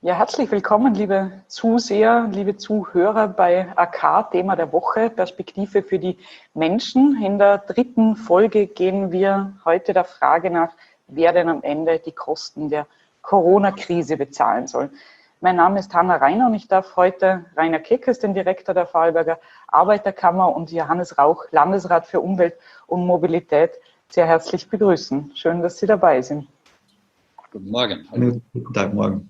Ja, herzlich willkommen, liebe Zuseher, liebe Zuhörer bei AK, Thema der Woche, Perspektive für die Menschen. In der 3. Folge gehen wir heute der Frage nach, wer denn am Ende die Kosten der Corona-Krise bezahlen soll. Mein Name ist Hanna Reiner und ich darf heute Rainer Keckes, den Direktor der Vorarlberger Arbeiterkammer, und Johannes Rauch, Landesrat für Umwelt und Mobilität, sehr herzlich begrüßen. Schön, dass Sie dabei sind. Guten Morgen. Hallo. Guten Tag, morgen.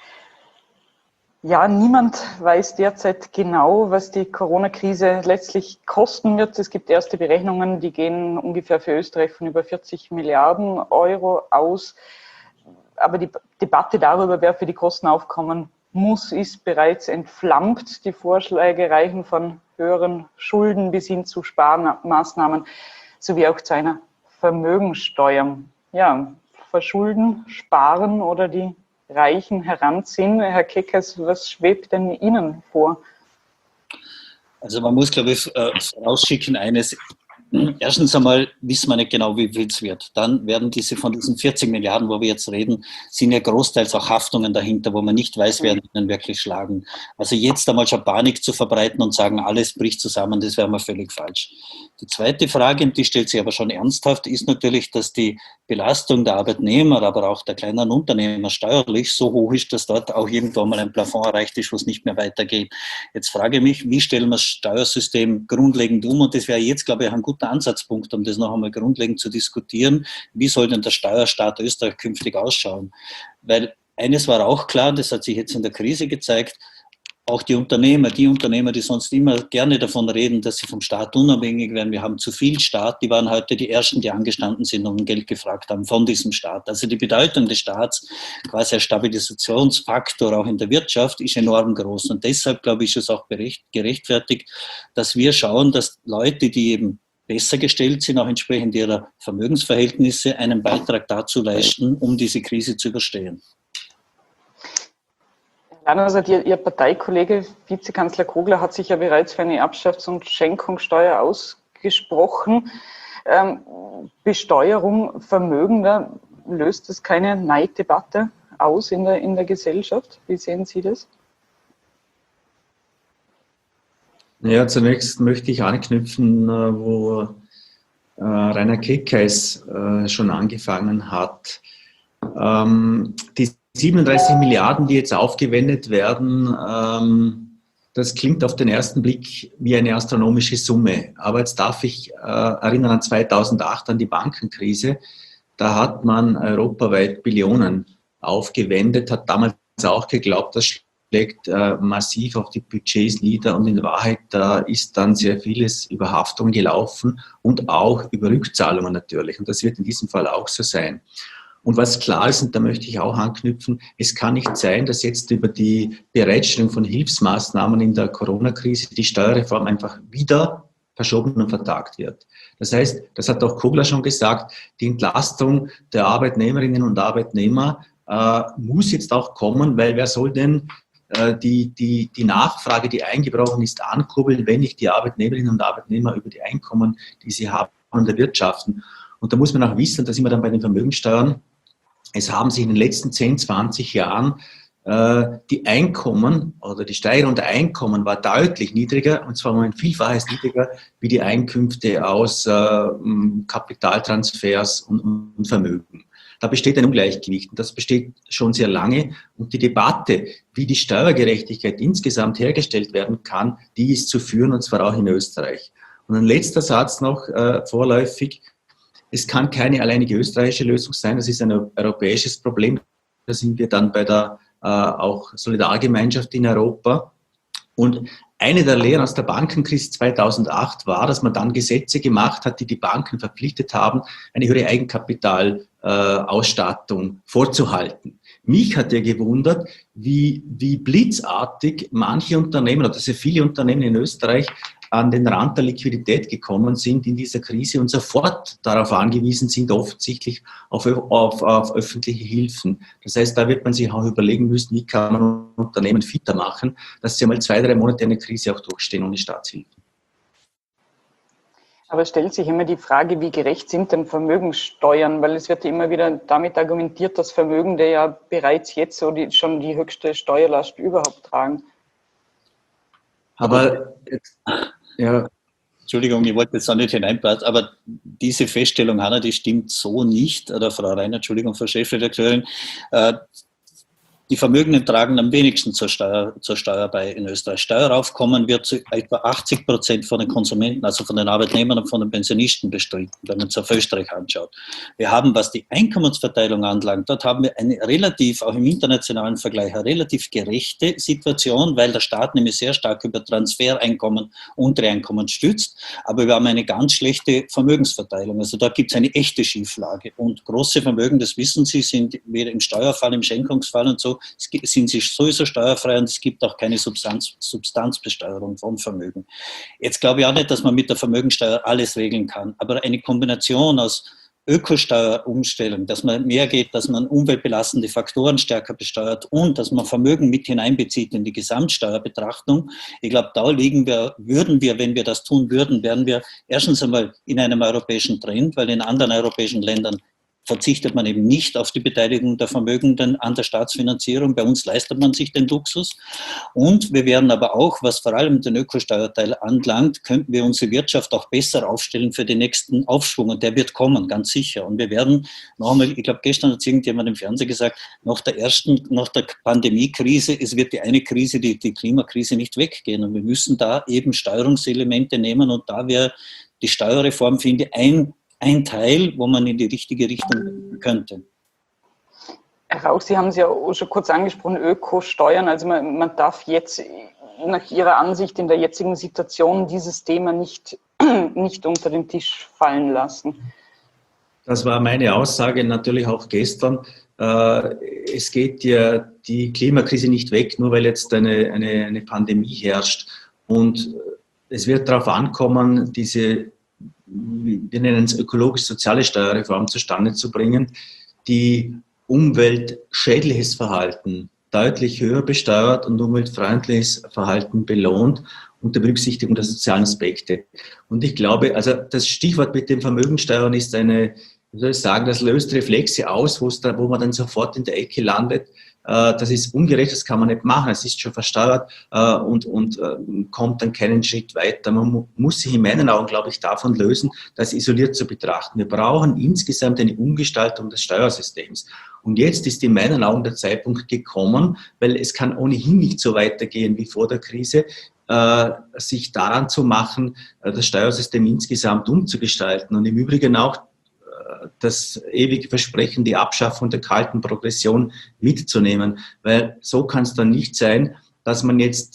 Ja, niemand weiß derzeit genau, was die Corona-Krise letztlich kosten wird. Es gibt erste Berechnungen, die gehen ungefähr für Österreich von über 40 Milliarden Euro aus. Aber die Debatte darüber, wer für die Kosten aufkommen muss, ist bereits entflammt. Die Vorschläge reichen von höheren Schulden bis hin zu Sparmaßnahmen sowie auch zu einer Vermögensteuer. Ja, verschulden, sparen oder die Reichen heranziehen. Herr Keckes, was schwebt denn Ihnen vor? Also man muss, glaube ich, vorausschicken eines. Erstens einmal wissen wir nicht genau, wie viel es wird. Dann werden von diesen 40 Milliarden, wo wir jetzt reden, sind ja großteils auch Haftungen dahinter, wo man nicht weiß, wer ihnen wirklich schlagen. Also jetzt einmal schon Panik zu verbreiten und sagen, alles bricht zusammen, das wäre mal völlig falsch. Die zweite Frage, und die stellt sich aber schon ernsthaft, ist natürlich, dass die Belastung der Arbeitnehmer, aber auch der kleinen Unternehmer steuerlich so hoch ist, dass dort auch irgendwann mal ein Plafond erreicht ist, wo es nicht mehr weitergeht. Jetzt frage ich mich, wie stellen wir das Steuersystem grundlegend um? Und das wäre jetzt, glaube ich, ein guter Ansatzpunkt, um das noch einmal grundlegend zu diskutieren. Wie soll denn der Steuerstaat Österreich künftig ausschauen? Weil eines war auch klar, das hat sich jetzt in der Krise gezeigt, auch die Unternehmer, die sonst immer gerne davon reden, dass sie vom Staat unabhängig werden, wir haben zu viel Staat, die waren heute die Ersten, die angestanden sind und um Geld gefragt haben von diesem Staat. Also die Bedeutung des Staats, quasi als Stabilisationsfaktor auch in der Wirtschaft, ist enorm groß. Und deshalb, glaube ich, ist es auch gerechtfertigt, dass wir schauen, dass Leute, die eben besser gestellt sind, auch entsprechend ihrer Vermögensverhältnisse, einen Beitrag dazu leisten, um diese Krise zu überstehen. Also Ihr Parteikollege, Vizekanzler Kogler, hat sich ja bereits für eine Erbschafts- und Schenkungssteuer ausgesprochen. Besteuerung Vermögender, löst das keine Neiddebatte aus in der Gesellschaft? Wie sehen Sie das? Ja, zunächst möchte ich anknüpfen, wo Rainer Keckes schon angefangen hat. Die 37 Milliarden, die jetzt aufgewendet werden, das klingt auf den ersten Blick wie eine astronomische Summe. Aber jetzt darf ich erinnern an 2008, an die Bankenkrise. Da hat man europaweit Billionen aufgewendet, hat damals auch geglaubt, das schlägt massiv auf die Budgets nieder. Und in Wahrheit ist dann sehr vieles über Haftungen gelaufen und auch über Rückzahlungen natürlich. Und das wird in diesem Fall auch so sein. Und was klar ist, und da möchte ich auch anknüpfen, es kann nicht sein, dass jetzt über die Bereitstellung von Hilfsmaßnahmen in der Corona-Krise die Steuerreform einfach wieder verschoben und vertagt wird. Das heißt, das hat auch Kogler schon gesagt, die Entlastung der Arbeitnehmerinnen und Arbeitnehmer muss jetzt auch kommen, weil wer soll denn die Nachfrage, die eingebrochen ist, ankurbeln, wenn nicht die Arbeitnehmerinnen und Arbeitnehmer über die Einkommen, die sie haben, erwirtschaften. Und da muss man auch wissen, da sind wir dann bei den Vermögenssteuern, es haben sich in den letzten 10, 20 Jahren die Einkommen oder die Steigerung der Einkommen war deutlich niedriger, und zwar um ein Vielfaches niedriger wie die Einkünfte aus Kapitaltransfers und Vermögen. Da besteht ein Ungleichgewicht und das besteht schon sehr lange. Und die Debatte, wie die Steuergerechtigkeit insgesamt hergestellt werden kann, die ist zu führen, und zwar auch in Österreich. Und ein letzter Satz noch vorläufig. Es kann keine alleinige österreichische Lösung sein, das ist ein europäisches Problem. Da sind wir dann bei der auch Solidargemeinschaft in Europa. Und eine der Lehren aus der Bankenkrise 2008 war, dass man dann Gesetze gemacht hat, die die Banken verpflichtet haben, eine höhere Eigenkapitalausstattung vorzuhalten. Mich hat ja gewundert, wie blitzartig manche Unternehmen oder sehr viele Unternehmen in Österreich an den Rand der Liquidität gekommen sind in dieser Krise und sofort darauf angewiesen sind, offensichtlich auf öffentliche Hilfen. Das heißt, da wird man sich auch überlegen müssen, wie kann man Unternehmen fitter machen, dass sie einmal 2, 3 Monate eine Krise auch durchstehen ohne Staatshilfen. Aber es stellt sich immer die Frage, wie gerecht sind denn Vermögenssteuern? Weil es wird ja immer wieder damit argumentiert, dass Vermögende ja bereits jetzt so schon die höchste Steuerlast überhaupt tragen. Aber ja. Entschuldigung, ich wollte jetzt auch nicht hineinpassen, aber diese Feststellung, Hanna, die stimmt so nicht. Oder Frau Reiner, Entschuldigung, Frau Chefredakteurin. Die Vermögenden tragen am wenigsten zur Steuer bei in Österreich. Steueraufkommen wird zu etwa 80% von den Konsumenten, also von den Arbeitnehmern und von den Pensionisten bestritten, wenn man es auf Österreich anschaut. Wir haben, was die Einkommensverteilung anlangt, dort haben wir eine relativ, auch im internationalen Vergleich, eine relativ gerechte Situation, weil der Staat nämlich sehr stark über Transfereinkommen, untere Einkommen stützt, aber wir haben eine ganz schlechte Vermögensverteilung. Also da gibt es eine echte Schieflage. Und große Vermögen, das wissen Sie, sind weder im Steuerfall, im Schenkungsfall und so, sind sie sowieso steuerfrei und es gibt auch keine Substanzbesteuerung von Vermögen. Jetzt glaube ich auch nicht, dass man mit der Vermögensteuer alles regeln kann, aber eine Kombination aus Ökosteuerumstellung, dass man mehr geht, dass man umweltbelastende Faktoren stärker besteuert und dass man Vermögen mit hineinbezieht in die Gesamtsteuerbetrachtung. Ich glaube, da würden wir, wenn wir das tun würden, wären wir erstens einmal in einem europäischen Trend, weil in anderen europäischen Ländern verzichtet man eben nicht auf die Beteiligung der Vermögenden an der Staatsfinanzierung. Bei uns leistet man sich den Luxus. Und wir werden aber auch, was vor allem den Ökosteuerteil anlangt, könnten wir unsere Wirtschaft auch besser aufstellen für den nächsten Aufschwung. Und der wird kommen, ganz sicher. Und wir werden noch einmal, ich glaube, gestern hat irgendjemand im Fernsehen gesagt, nach der Pandemiekrise, es wird die eine Krise, die Klimakrise nicht weggehen. Und wir müssen da eben Steuerungselemente nehmen. Und da wäre die Steuerreform, finde ich, ein Teil, wo man in die richtige Richtung gehen könnte. Herr Rauch, Sie haben es ja auch schon kurz angesprochen, Ökosteuern. Also man darf jetzt nach Ihrer Ansicht in der jetzigen Situation dieses Thema nicht unter den Tisch fallen lassen. Das war meine Aussage natürlich auch gestern. Es geht ja die Klimakrise nicht weg, nur weil jetzt eine Pandemie herrscht. Und es wird darauf ankommen, wir nennen es ökologisch-soziale Steuerreform zustande zu bringen, die umweltschädliches Verhalten deutlich höher besteuert und umweltfreundliches Verhalten belohnt unter Berücksichtigung der sozialen Aspekte. Und ich glaube, also das Stichwort mit den Vermögensteuern ist wie soll ich sagen, das löst Reflexe aus, wo man dann sofort in der Ecke landet. Das ist ungerecht, das kann man nicht machen, es ist schon versteuert und kommt dann keinen Schritt weiter. Man muss sich in meinen Augen, glaube ich, davon lösen, das isoliert zu betrachten. Wir brauchen insgesamt eine Umgestaltung des Steuersystems. Und jetzt ist in meinen Augen der Zeitpunkt gekommen, weil es kann ohnehin nicht so weitergehen wie vor der Krise, sich daran zu machen, das Steuersystem insgesamt umzugestalten und im Übrigen auch das ewige Versprechen, die Abschaffung der kalten Progression mitzunehmen. Weil so kann es dann nicht sein, dass man jetzt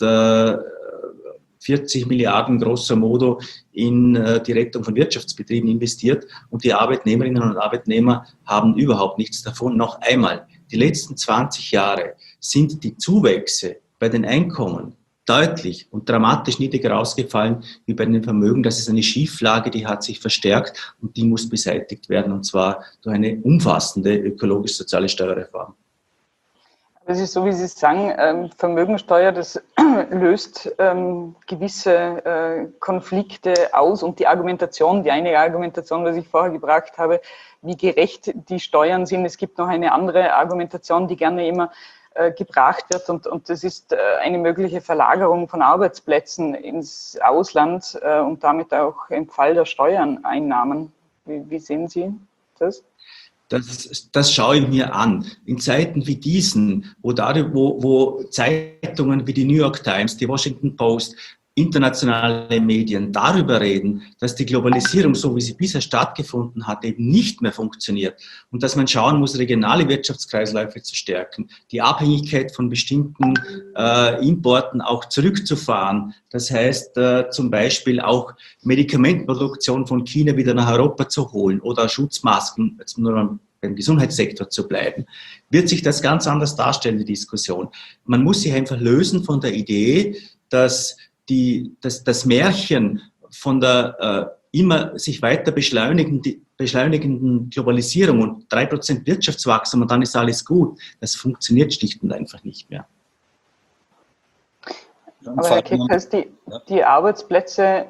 40 Milliarden grosso modo in die Rettung von Wirtschaftsbetrieben investiert und die Arbeitnehmerinnen und Arbeitnehmer haben überhaupt nichts davon. Noch einmal, die letzten 20 Jahre sind die Zuwächse bei den Einkommen deutlich und dramatisch niedriger ausgefallen wie bei den Vermögen. Das ist eine Schieflage, die hat sich verstärkt und die muss beseitigt werden, und zwar durch eine umfassende ökologisch-soziale Steuerreform. Das ist so, wie Sie sagen, Vermögensteuer, das löst gewisse Konflikte aus und die eine Argumentation, die ich vorher gebracht habe, wie gerecht die Steuern sind. Es gibt noch eine andere Argumentation, die gerne immer gebracht wird und das ist eine mögliche Verlagerung von Arbeitsplätzen ins Ausland und damit auch im Fall der Steuereinnahmen. Wie sehen Sie das? Das schaue ich mir an. In Zeiten wie diesen, wo Zeitungen wie die New York Times, die Washington Post, internationale Medien darüber reden, dass die Globalisierung, so wie sie bisher stattgefunden hat, eben nicht mehr funktioniert und dass man schauen muss, regionale Wirtschaftskreisläufe zu stärken, die Abhängigkeit von bestimmten Importen auch zurückzufahren. Das heißt zum Beispiel auch Medikamentenproduktion von China wieder nach Europa zu holen oder Schutzmasken, jetzt nur beim Gesundheitssektor zu bleiben, wird sich das ganz anders darstellen, die Diskussion. Man muss sich einfach lösen von der Idee, dass das Märchen von der immer sich weiter beschleunigenden Globalisierung und 3% Wirtschaftswachstum und dann ist alles gut, das funktioniert schlicht und einfach nicht mehr. Aber Herr Kickers, die Arbeitsplätze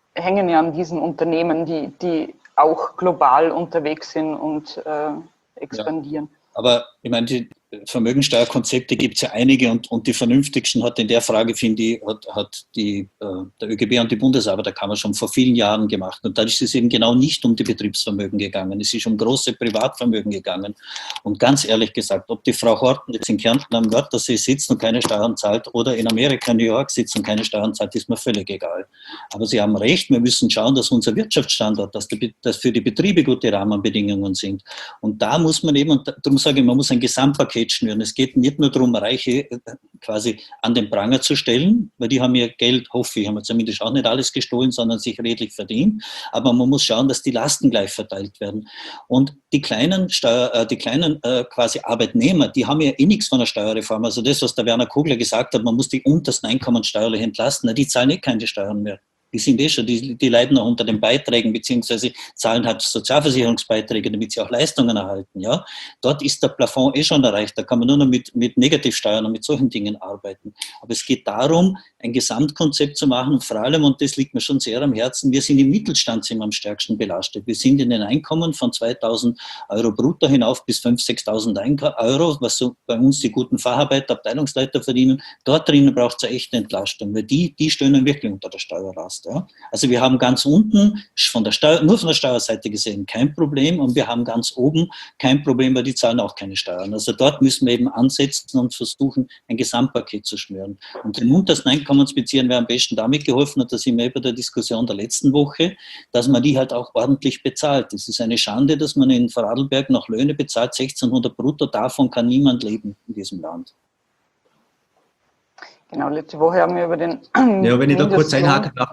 hängen ja an diesen Unternehmen, die auch global unterwegs sind und expandieren. Ja. Aber ich meine, die Vermögensteuerkonzepte gibt es ja einige und die vernünftigsten hat in der Frage, finde ich, hat der ÖGB und die Bundesarbeiterkammer schon vor vielen Jahren gemacht. Und da ist es eben genau nicht um die Betriebsvermögen gegangen. Es ist um große Privatvermögen gegangen. Und ganz ehrlich gesagt, ob die Frau Horten jetzt in Kärnten am Wörthersee sitzt und keine Steuern zahlt oder in Amerika, New York sitzt und keine Steuern zahlt, ist mir völlig egal. Aber Sie haben recht, wir müssen schauen, dass unser Wirtschaftsstandort, dass für die Betriebe gute Rahmenbedingungen sind. Und da muss man eben, und darum sage ich, man muss ein Gesamtpaket schnüren. Es geht nicht nur darum, Reiche quasi an den Pranger zu stellen, weil die haben ihr Geld, hoffe ich, haben zumindest auch nicht alles gestohlen, sondern sich redlich verdient. Aber man muss schauen, dass die Lasten gleich verteilt werden. Und die kleinen quasi Arbeitnehmer, die haben ja eh nichts von der Steuerreform. Also das, was der Werner Kogler gesagt hat, man muss die untersten Einkommen steuerlich entlasten, die zahlen eh keine Steuern mehr. Die sind eh schon, die leiden auch unter den Beiträgen, beziehungsweise zahlen halt Sozialversicherungsbeiträge, damit sie auch Leistungen erhalten. Ja? Dort ist der Plafond eh schon erreicht, da kann man nur noch mit Negativsteuern und mit solchen Dingen arbeiten. Aber es geht darum, ein Gesamtkonzept zu machen und vor allem, und das liegt mir schon sehr am Herzen, wir sind im Mittelstand sind wir am stärksten belastet. Wir sind in den Einkommen von 2.000 Euro brutto hinauf bis 5.000, 6.000 Euro, was so bei uns die guten Facharbeiter, Abteilungsleiter verdienen. Dort drinnen braucht es eine echte Entlastung, weil die stöhnen wirklich unter der Steuerlast. Ja. Also wir haben ganz unten nur von der Steuerseite gesehen kein Problem und wir haben ganz oben kein Problem, weil die zahlen auch keine Steuern. Also dort müssen wir eben ansetzen und versuchen, ein Gesamtpaket zu schnüren. Und den untersten Einkommensbeziehern wäre am besten damit geholfen, und da sind wir bei der Diskussion der letzten Woche, dass man die halt auch ordentlich bezahlt. Es ist eine Schande, dass man in Vorarlberg noch Löhne bezahlt, 1.600 brutto, davon kann niemand leben in diesem Land. Genau, letzte Woche haben wir über den Ja, wenn ich da kurz einhaken darf,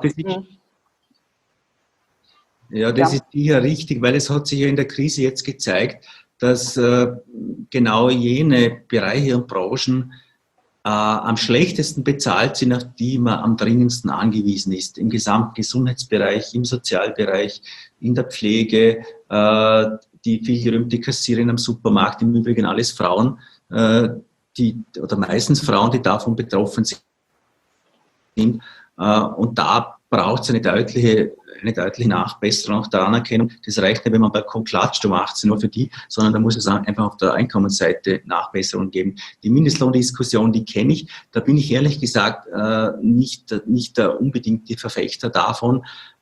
ja, das ist sicher richtig, weil es hat sich ja in der Krise jetzt gezeigt, dass genau jene Bereiche und Branchen am schlechtesten bezahlt sind, auf die man am dringendsten angewiesen ist. Im gesamten Gesundheitsbereich, im Sozialbereich, in der Pflege, die viel gerühmte Kassiererin am Supermarkt, im Übrigen alles Frauen, oder meistens Frauen, die davon betroffen sind. Und da braucht es eine deutliche Nachbesserung auch der Anerkennung. Das reicht nicht, wenn man Balkon klatscht um 18 Uhr für die, sondern da muss es einfach auf der Einkommensseite Nachbesserungen geben. Die Mindestlohndiskussion, die kenne ich. Da bin ich ehrlich gesagt nicht der unbedingte Verfechter davon,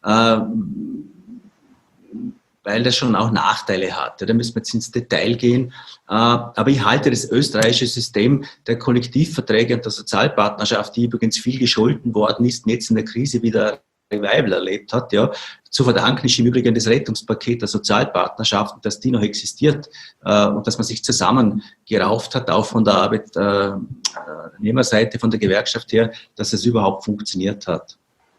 weil das schon auch Nachteile hat. Da müssen wir jetzt ins Detail gehen. Aber ich halte das österreichische System der Kollektivverträge und der Sozialpartnerschaft, die übrigens viel gescholten worden ist und jetzt in der Krise wieder Revival erlebt hat, ja, zu verdanken ist im Übrigen das Rettungspaket der Sozialpartnerschaften, dass die noch existiert und dass man sich zusammengerauft hat, auch von der Arbeitnehmerseite, von der Gewerkschaft her, dass es überhaupt funktioniert hat.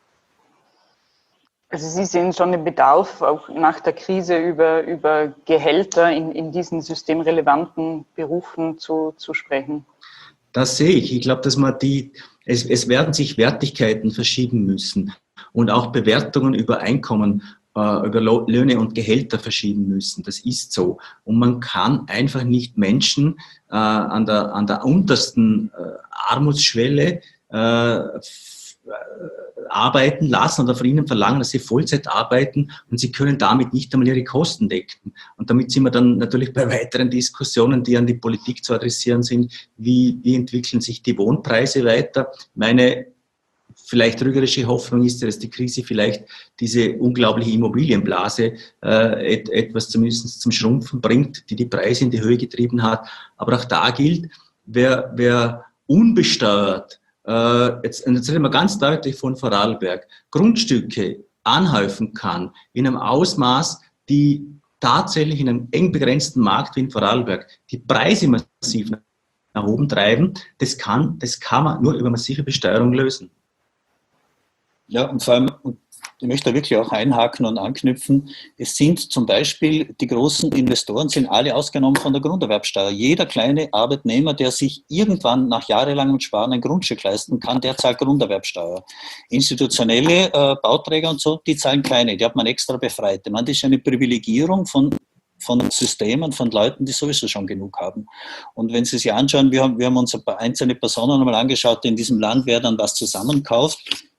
Also Sie sehen schon den Bedarf, auch nach der Krise über Gehälter in diesen systemrelevanten Berufen zu sprechen. Das sehe ich. Ich glaube, dass man es werden sich Wertigkeiten verschieben müssen und auch Bewertungen über Einkommen, über Löhne und Gehälter verschieben müssen. Das ist so. Und man kann einfach nicht Menschen an der untersten Armutsschwelle arbeiten lassen oder von ihnen verlangen, dass sie Vollzeit arbeiten und sie können damit nicht einmal ihre Kosten decken. Und damit sind wir dann natürlich bei weiteren Diskussionen, die an die Politik zu adressieren sind. Wie entwickeln sich die Wohnpreise weiter? Meine vielleicht trügerische Hoffnung ist ja, dass die Krise vielleicht diese unglaubliche Immobilienblase etwas zumindest zum Schrumpfen bringt, die Preise in die Höhe getrieben hat. Aber auch da gilt, wer unbesteuert jetzt reden wir ganz deutlich von Vorarlberg, Grundstücke anhäufen kann in einem Ausmaß, die tatsächlich in einem eng begrenzten Markt wie in Vorarlberg die Preise massiv nach oben treiben, das kann man nur über massive Besteuerung lösen. Ja, und vor allem, ich möchte da wirklich auch einhaken und anknüpfen, es sind zum Beispiel, die großen Investoren sind alle ausgenommen von der Grunderwerbsteuer. Jeder kleine Arbeitnehmer, der sich irgendwann nach jahrelangem Sparen ein Grundstück leisten kann, der zahlt Grunderwerbsteuer. Institutionelle Bauträger und so, die zahlen keine, die hat man extra befreit. Ich meine, das ist eine Privilegierung von Systemen, von Leuten, die sowieso schon genug haben. Und wenn Sie sich anschauen, wir haben uns ein paar einzelne Personen einmal angeschaut, in diesem Land, wer dann was zusammenkauft.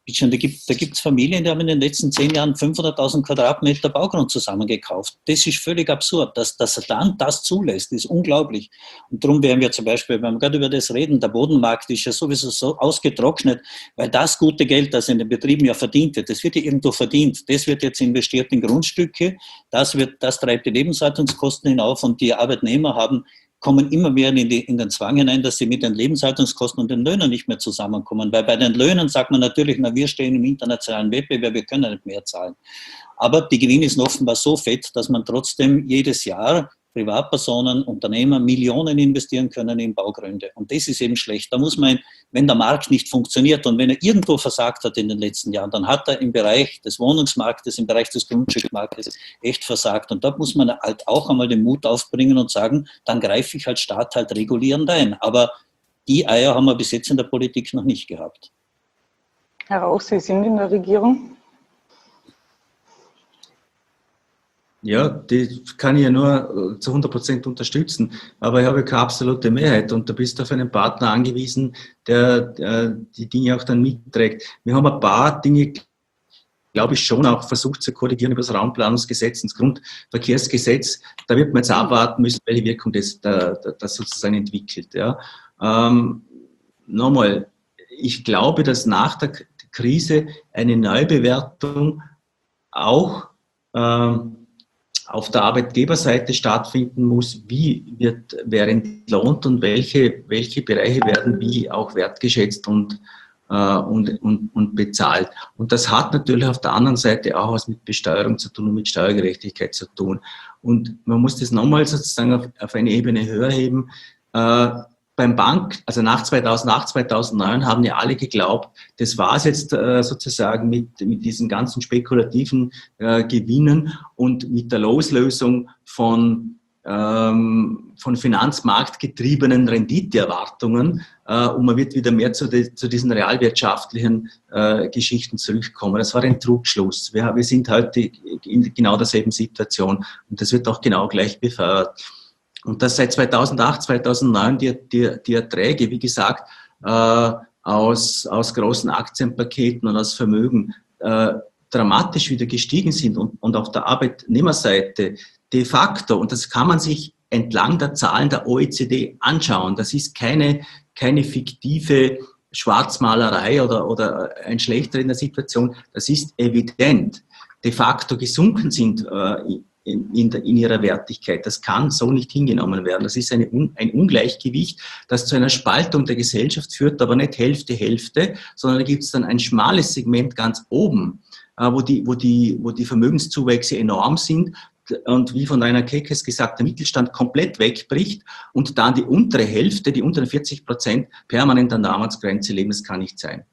Da gibt's Familien, die haben in den letzten 10 Jahren 500.000 Quadratmeter Baugrund zusammengekauft. Das ist völlig absurd. Dass er dann das zulässt, ist unglaublich. Und darum werden wir zum Beispiel, wenn wir gerade über das reden, der Bodenmarkt ist ja sowieso so ausgetrocknet, weil das gute Geld, das in den Betrieben ja verdient wird, das wird ja irgendwo verdient. Das wird jetzt investiert in Grundstücke, das treibt die Lebenshaltungskosten hinauf und die Arbeitnehmer kommen immer mehr in den Zwang hinein, dass sie mit den Lebenshaltungskosten und den Löhnen nicht mehr zusammenkommen. Weil bei den Löhnen sagt man natürlich, wir stehen im internationalen Wettbewerb, wir können nicht mehr zahlen. Aber die Gewinne sind offenbar so fett, dass man trotzdem jedes Jahr Privatpersonen, Unternehmer Millionen investieren können in Baugründe. Und das ist eben schlecht. Da muss man, wenn der Markt nicht funktioniert und wenn er irgendwo versagt hat in den letzten Jahren, dann hat er im Bereich des Wohnungsmarktes, im Bereich des Grundstückmarktes echt versagt. Und da muss man halt auch einmal den Mut aufbringen und sagen, dann greife ich als Staat halt regulierend ein. Aber die Eier haben wir bis jetzt in der Politik noch nicht gehabt. Herr Rauch, Sie sind in der Regierung. Ja, die kann ich ja nur zu 100% unterstützen, aber ich habe keine absolute Mehrheit und da bist du auf einen Partner angewiesen, der die Dinge auch dann mitträgt. Wir haben ein paar Dinge, glaube ich, schon auch versucht zu korrigieren über das Raumplanungsgesetz, ins Grundverkehrsgesetz. Da wird man jetzt abwarten müssen, welche Wirkung das sozusagen entwickelt. Ja. Nochmal, ich glaube, dass nach der Krise eine Neubewertung auch auf der Arbeitgeberseite stattfinden muss, wer entlohnt und welche Bereiche werden wie auch wertgeschätzt und bezahlt. Und das hat natürlich auf der anderen Seite auch was mit Besteuerung zu tun und mit Steuergerechtigkeit zu tun. Und man muss das nochmal sozusagen auf eine Ebene höher heben. Beim Bank, also nach 2008, 2009 haben ja alle geglaubt, das war es jetzt sozusagen mit diesen ganzen spekulativen Gewinnen und mit der Loslösung von finanzmarktgetriebenen Renditeerwartungen und man wird wieder mehr zu diesen realwirtschaftlichen Geschichten zurückkommen. Das war ein Trugschluss. Wir sind heute in genau derselben Situation und das wird auch genau gleich befeuert. Und dass seit 2008, 2009 die Erträge, wie gesagt, aus großen Aktienpaketen und aus Vermögen dramatisch wieder gestiegen sind und auf der Arbeitnehmerseite de facto, und das kann man sich entlang der Zahlen der OECD anschauen, das ist keine fiktive Schwarzmalerei oder ein Schlechter in der Situation, das ist evident, de facto gesunken sind in ihrer Wertigkeit. Das kann so nicht hingenommen werden. Das ist ein Ungleichgewicht, das zu einer Spaltung der Gesellschaft führt, aber nicht Hälfte, sondern da gibt es dann ein schmales Segment ganz oben, wo die Vermögenszuwächse enorm sind und wie von Rainer Kekes gesagt, der Mittelstand komplett wegbricht und dann die untere Hälfte, die unteren 40% permanent an der Armutsgrenze leben. Das kann nicht sein.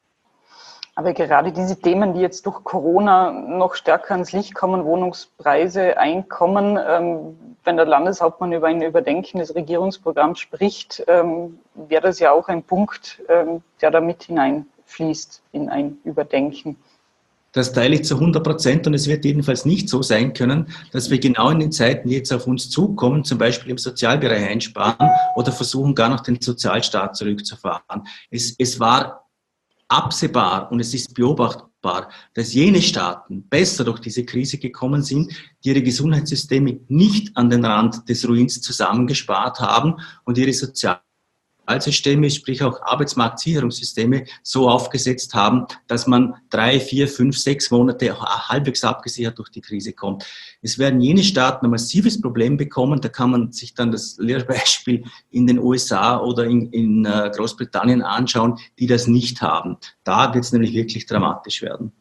Aber gerade diese Themen, die jetzt durch Corona noch stärker ans Licht kommen, Wohnungspreise, Einkommen, wenn der Landeshauptmann über ein Überdenken des Regierungsprogramms spricht, wäre das ja auch ein Punkt, der da mit hineinfließt in ein Überdenken. Das teile ich zu 100% und es wird jedenfalls nicht so sein können, dass wir genau in den Zeiten, die jetzt auf uns zukommen, zum Beispiel im Sozialbereich einsparen oder versuchen, gar noch den Sozialstaat zurückzufahren. Es war absehbar und es ist beobachtbar, dass jene Staaten besser durch diese Krise gekommen sind, die ihre Gesundheitssysteme nicht an den Rand des Ruins zusammengespart haben und ihre Sozialsysteme, sprich auch Arbeitsmarktsicherungssysteme, so aufgesetzt haben, dass man 3, 4, 5, 6 Monate halbwegs abgesichert durch die Krise kommt. Es werden jene Staaten ein massives Problem bekommen, da kann man sich dann das Lehrbeispiel in den USA oder in Großbritannien anschauen, die das nicht haben. Da wird es nämlich wirklich dramatisch werden.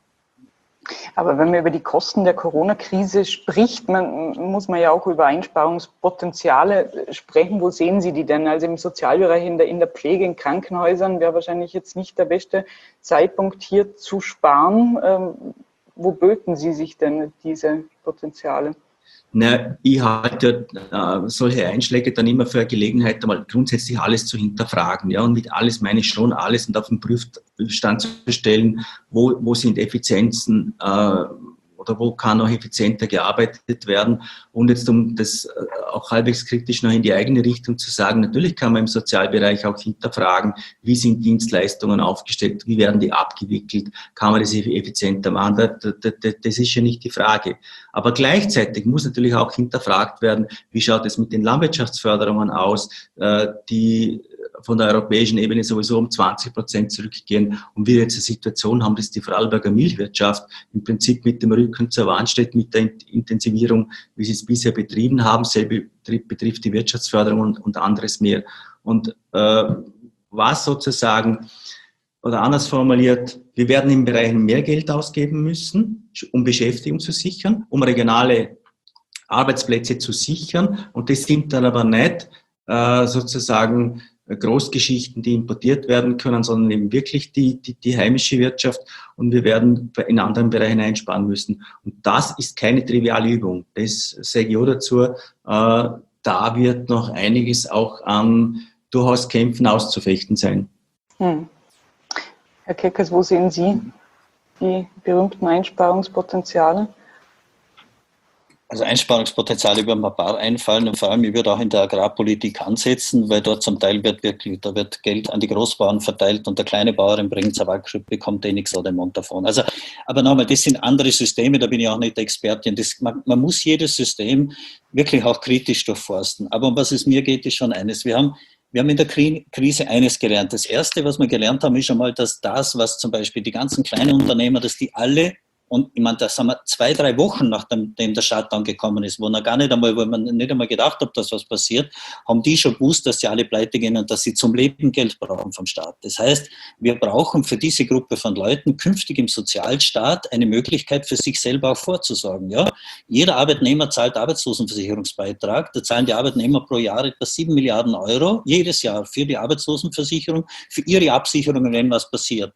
Aber wenn man über die Kosten der Corona-Krise spricht, muss man ja auch über Einsparungspotenziale sprechen. Wo sehen Sie die denn? Also im Sozialbereich, in der Pflege, in Krankenhäusern wäre wahrscheinlich jetzt nicht der beste Zeitpunkt, hier zu sparen. Wo böten Sie sich denn diese Potenziale? Na, ich halte solche Einschläge dann immer für eine Gelegenheit, einmal grundsätzlich alles zu hinterfragen. Ja? Und mit alles meine ich schon alles und auf den Prüfstand zu stellen, wo sind Effizienzen oder wo kann noch effizienter gearbeitet werden. Und jetzt, um das auch halbwegs kritisch noch in die eigene Richtung zu sagen, natürlich kann man im Sozialbereich auch hinterfragen, wie sind Dienstleistungen aufgestellt, wie werden die abgewickelt, kann man das effizienter machen, das ist ja nicht die Frage. Aber gleichzeitig muss natürlich auch hinterfragt werden, wie schaut es mit den Landwirtschaftsförderungen aus, die von der europäischen Ebene sowieso um 20% zurückgehen und wir jetzt eine Situation haben, dass die Vorarlberger Milchwirtschaft im Prinzip mit dem Rücken zur Wand steht, mit der Intensivierung, wie sie es bisher betrieben haben. Selbe betrifft die Wirtschaftsförderung und anderes mehr. Und was sozusagen, oder anders formuliert, wir werden in Bereichen mehr Geld ausgeben müssen, um Beschäftigung zu sichern, um regionale Arbeitsplätze zu sichern. Und das sind dann aber nicht sozusagen Großgeschichten, die importiert werden können, sondern eben wirklich die heimische Wirtschaft. Und wir werden in anderen Bereichen einsparen müssen. Und das ist keine triviale Übung. Das sage ich auch dazu. Da wird noch einiges auch an durchaus Kämpfen auszufechten sein. Herr Keckers, wo sehen Sie die berühmten Einsparungspotenziale? Also Einsparungspotenziale über ein paar einfallen und vor allem, ich würde auch in der Agrarpolitik ansetzen, weil dort zum Teil wird Geld an die Großbauern verteilt und der kleine Bauern bringt es aber bekommt nichts oder den Mund davon. Also, aber nochmal, das sind andere Systeme, da bin ich auch nicht der Experte. Man muss jedes System wirklich auch kritisch durchforsten. Aber um was es mir geht, ist schon eines. Wir haben in der Krise eines gelernt. Das Erste, was wir gelernt haben, ist einmal, dass das, was zum Beispiel die ganzen kleinen Unternehmer, dass die alle, und ich meine, das haben wir 2-3 Wochen nachdem der Shutdown gekommen ist, wo man nicht einmal gedacht hat, dass was passiert, haben die schon gewusst, dass sie alle pleite gehen und dass sie zum Leben Geld brauchen vom Staat. Das heißt, wir brauchen für diese Gruppe von Leuten künftig im Sozialstaat eine Möglichkeit für sich selber auch vorzusorgen. Ja? Jeder Arbeitnehmer zahlt Arbeitslosenversicherungsbeitrag. Da zahlen die Arbeitnehmer pro Jahr etwa 7 Milliarden Euro jedes Jahr für die Arbeitslosenversicherung, für ihre Absicherung, wenn was passiert.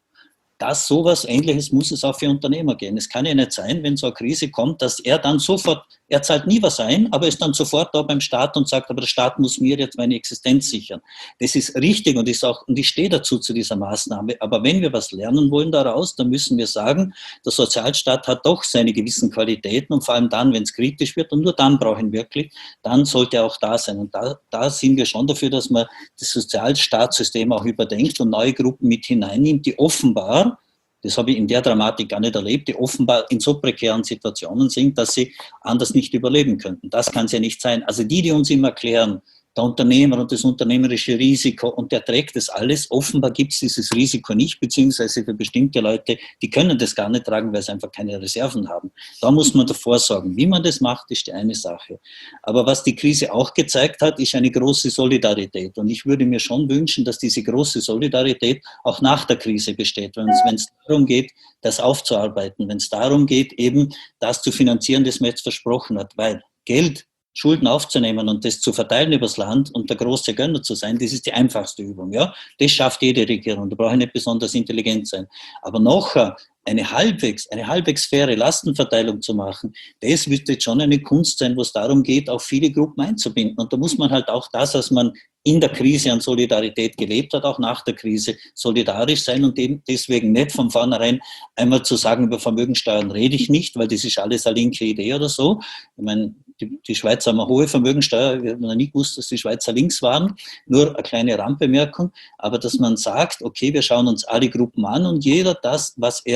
Sowas Ähnliches muss es auch für Unternehmer gehen. Es kann ja nicht sein, wenn so eine Krise kommt, dass er dann sofort, er zahlt nie was ein, aber ist dann sofort da beim Staat und sagt, aber der Staat muss mir jetzt meine Existenz sichern. Das ist richtig und ich stehe dazu zu dieser Maßnahme. Aber wenn wir was lernen wollen daraus, dann müssen wir sagen, der Sozialstaat hat doch seine gewissen Qualitäten und vor allem dann, wenn es kritisch wird und nur dann brauchen wir wirklich, dann sollte er auch da sein. Und da sind wir schon dafür, dass man das Sozialstaatssystem auch überdenkt und neue Gruppen mit hineinnimmt, die offenbar, das habe ich in der Dramatik gar nicht erlebt, die offenbar in so prekären Situationen sind, dass sie anders nicht überleben könnten. Das kann es ja nicht sein. Also die uns immer erklären, der Unternehmer und das unternehmerische Risiko und der trägt das alles. Offenbar gibt es dieses Risiko nicht, beziehungsweise für bestimmte Leute, die können das gar nicht tragen, weil sie einfach keine Reserven haben. Da muss man davor sorgen. Wie man das macht, ist die eine Sache. Aber was die Krise auch gezeigt hat, ist eine große Solidarität. Und ich würde mir schon wünschen, dass diese große Solidarität auch nach der Krise besteht, wenn es darum geht, das aufzuarbeiten, wenn es darum geht, eben das zu finanzieren, das man jetzt versprochen hat, weil Geld, Schulden aufzunehmen und das zu verteilen übers Land und der große Gönner zu sein, das ist die einfachste Übung. Ja? Das schafft jede Regierung, da brauche ich nicht besonders intelligent sein. Aber nachher eine halbwegs faire Lastenverteilung zu machen, das wird jetzt schon eine Kunst sein, wo es darum geht, auch viele Gruppen einzubinden. Und da muss man halt auch das, was man in der Krise an Solidarität gelebt hat, auch nach der Krise solidarisch sein und eben deswegen nicht von vornherein einmal zu sagen, über Vermögensteuern rede ich nicht, weil das ist alles eine linke Idee oder so. Ich meine, die Schweizer haben eine hohe Vermögensteuer, wir haben noch nie gewusst, dass die Schweizer links waren, nur eine kleine Randbemerkung, aber dass man sagt, okay, wir schauen uns alle Gruppen an und jeder das,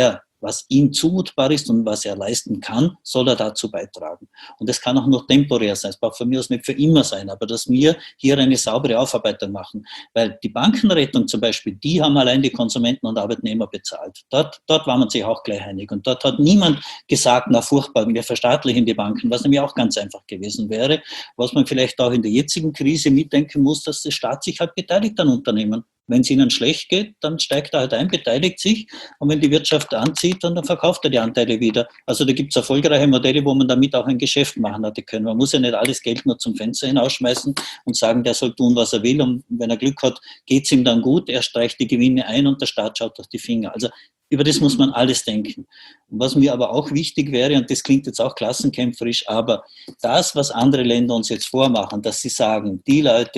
was ihm zumutbar ist und was er leisten kann, soll er dazu beitragen. Und das kann auch noch temporär sein, es braucht von mir aus nicht für immer sein, aber dass wir hier eine saubere Aufarbeitung machen. Weil die Bankenrettung zum Beispiel, die haben allein die Konsumenten und Arbeitnehmer bezahlt. Dort war man sich auch gleich einig. Und dort hat niemand gesagt, na furchtbar, wir verstaatlichen die Banken, was nämlich auch ganz einfach gewesen wäre. Was man vielleicht auch in der jetzigen Krise mitdenken muss, dass der Staat sich halt beteiligt an Unternehmen. Wenn es ihnen schlecht geht, dann steigt er halt ein, beteiligt sich und wenn die Wirtschaft anzieht, dann verkauft er die Anteile wieder. Also da gibt es erfolgreiche Modelle, wo man damit auch ein Geschäft machen hatte können. Man muss ja nicht alles Geld nur zum Fenster hinausschmeißen und sagen, der soll tun, was er will und wenn er Glück hat, geht es ihm dann gut, er streicht die Gewinne ein und der Staat schaut durch die Finger. Also über das muss man alles denken. Und was mir aber auch wichtig wäre, und das klingt jetzt auch klassenkämpferisch, aber das, was andere Länder uns jetzt vormachen, dass sie sagen, die Leute,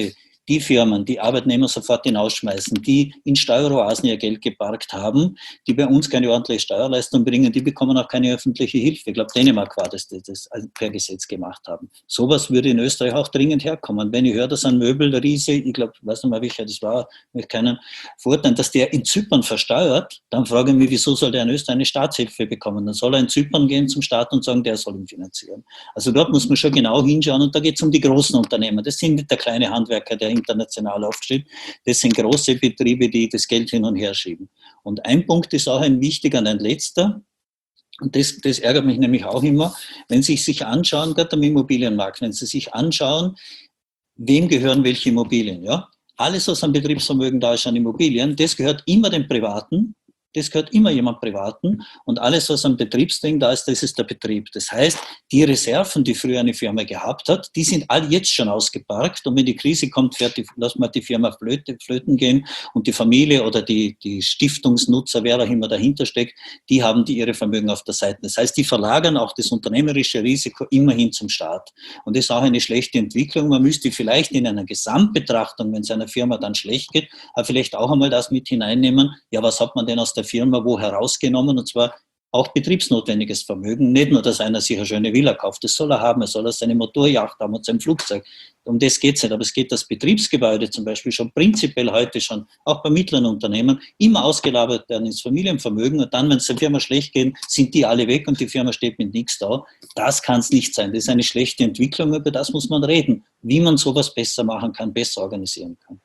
die Firmen, die Arbeitnehmer sofort hinausschmeißen, die in Steueroasen ihr Geld geparkt haben, die bei uns keine ordentliche Steuerleistung bringen, die bekommen auch keine öffentliche Hilfe. Ich glaube, Dänemark war das, die das per Gesetz gemacht haben. Sowas würde in Österreich auch dringend herkommen. Wenn ich höre, dass ein Möbelriese, ich glaube, ich weiß nicht mehr, welcher das war, mit keinen Vorurteilen, dass der in Zypern versteuert, dann frage ich mich, wieso soll der in Österreich eine Staatshilfe bekommen? Dann soll er in Zypern gehen zum Staat und sagen, der soll ihn finanzieren. Also dort muss man schon genau hinschauen und da geht es um die großen Unternehmen. Das sind nicht der kleine Handwerker, der international aufsteht. Das sind große Betriebe, die das Geld hin und her schieben. Und ein Punkt ist auch ein wichtiger und ein letzter. Und das ärgert mich nämlich auch immer, wenn Sie sich anschauen, gerade am Immobilienmarkt, wenn Sie sich anschauen, wem gehören welche Immobilien, ja? Alles, was an Betriebsvermögen da ist an Immobilien, das gehört immer den Privaten, das gehört immer jemand Privaten und alles, was am Betriebsding da ist, das ist der Betrieb. Das heißt, die Reserven, die früher eine Firma gehabt hat, die sind all jetzt schon ausgeparkt und wenn die Krise kommt, lassen wir die Firma flöten gehen und die Familie oder die Stiftungsnutzer, wer auch immer dahinter steckt, die haben ihre Vermögen auf der Seite. Das heißt, die verlagern auch das unternehmerische Risiko immerhin zum Staat. Und das ist auch eine schlechte Entwicklung. Man müsste vielleicht in einer Gesamtbetrachtung, wenn es einer Firma dann schlecht geht, vielleicht auch einmal das mit hineinnehmen, ja, was hat man denn aus der Firma wo herausgenommen, und zwar auch betriebsnotwendiges Vermögen, nicht nur, dass einer sich eine schöne Villa kauft, das soll er haben, er soll seine Motorjacht haben und sein Flugzeug. Um das geht es nicht, aber es geht das Betriebsgebäude zum Beispiel schon prinzipiell heute schon, auch bei mittleren Unternehmen, immer ausgelagert werden ins Familienvermögen und dann, wenn es der Firma schlecht geht, sind die alle weg und die Firma steht mit nichts da. Das kann es nicht sein, das ist eine schlechte Entwicklung, über das muss man reden, wie man sowas besser machen kann, besser organisieren kann.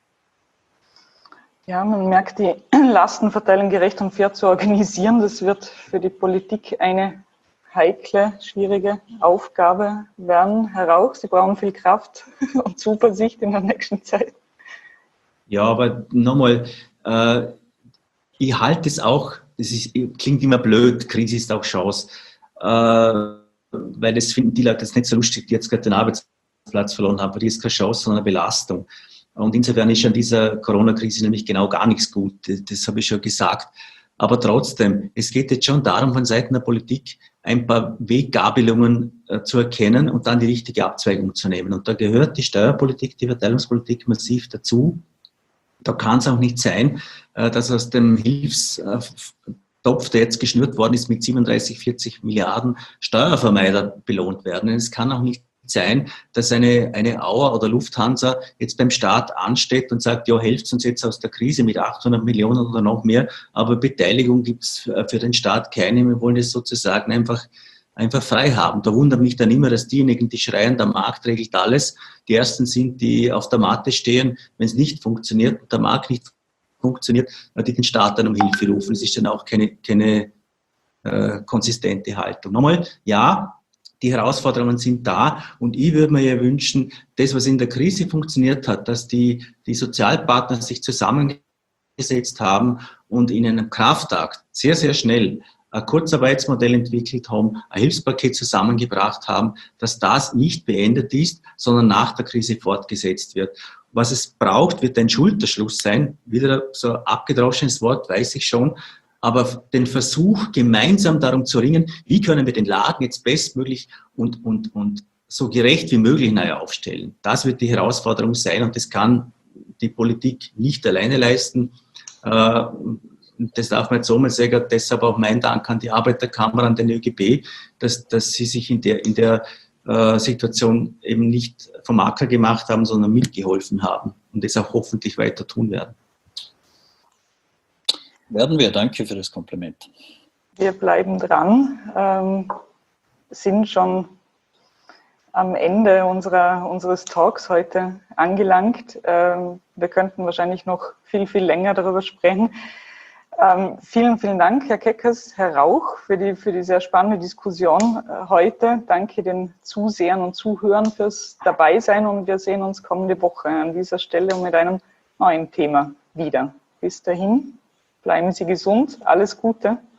Ja, man merkt, die Lastenverteilung gerecht und fair zu organisieren, das wird für die Politik eine heikle, schwierige Aufgabe werden. Herr Rauch, Sie brauchen viel Kraft und Zuversicht in der nächsten Zeit. Ja, aber nochmal, ich halte es auch, klingt immer blöd, Krise ist auch Chance, weil das finden die Leute jetzt nicht so lustig, die jetzt gerade den Arbeitsplatz verloren haben, aber die ist keine Chance, sondern eine Belastung. Und insofern ist an dieser Corona-Krise nämlich genau gar nichts gut. Das habe ich schon gesagt. Aber trotzdem, es geht jetzt schon darum, von Seiten der Politik ein paar Weggabelungen zu erkennen und dann die richtige Abzweigung zu nehmen. Und da gehört die Steuerpolitik, die Verteilungspolitik massiv dazu. Da kann es auch nicht sein, dass aus dem Hilfstopf, der jetzt geschnürt worden ist, mit 37, 40 Milliarden Steuervermeider belohnt werden. Es kann auch nicht sein, dass eine Auer oder Lufthansa jetzt beim Staat ansteht und sagt, ja, helft uns jetzt aus der Krise mit 800 Millionen oder noch mehr, aber Beteiligung gibt es für den Staat keine. Wir wollen es sozusagen einfach frei haben. Da wundert mich dann immer, dass diejenigen, die schreien, der Markt regelt alles, die Ersten sind, die auf der Matte stehen, wenn es nicht funktioniert und der Markt nicht funktioniert, die den Staat dann um Hilfe rufen. Es ist dann auch keine konsistente Haltung. Nochmal, ja, die Herausforderungen sind da und ich würde mir ja wünschen, das, was in der Krise funktioniert hat, dass die Sozialpartner sich zusammengesetzt haben und in einem Kraftakt sehr, sehr schnell ein Kurzarbeitsmodell entwickelt haben, ein Hilfspaket zusammengebracht haben, dass das nicht beendet ist, sondern nach der Krise fortgesetzt wird. Was es braucht, wird ein Schulterschluss sein. Wieder so ein abgedroschenes Wort, weiß ich schon. Aber den Versuch, gemeinsam darum zu ringen, wie können wir den Laden jetzt bestmöglich und so gerecht wie möglich neu aufstellen. Das wird die Herausforderung sein und das kann die Politik nicht alleine leisten. Das darf man jetzt so mal sagen, deshalb auch mein Dank an die Arbeiterkammer, an den ÖGB, dass sie sich in der Situation eben nicht vom Acker gemacht haben, sondern mitgeholfen haben und das auch hoffentlich weiter tun werden. Werden wir. Danke für das Kompliment. Wir bleiben dran, sind schon am Ende unseres Talks heute angelangt. Wir könnten wahrscheinlich noch viel, viel länger darüber sprechen. Vielen, vielen Dank, Herr Keckers, Herr Rauch, für die sehr spannende Diskussion heute. Danke den Zusehern und Zuhörern fürs Dabeisein und wir sehen uns kommende Woche an dieser Stelle mit einem neuen Thema wieder. Bis dahin. Bleiben Sie gesund, alles Gute.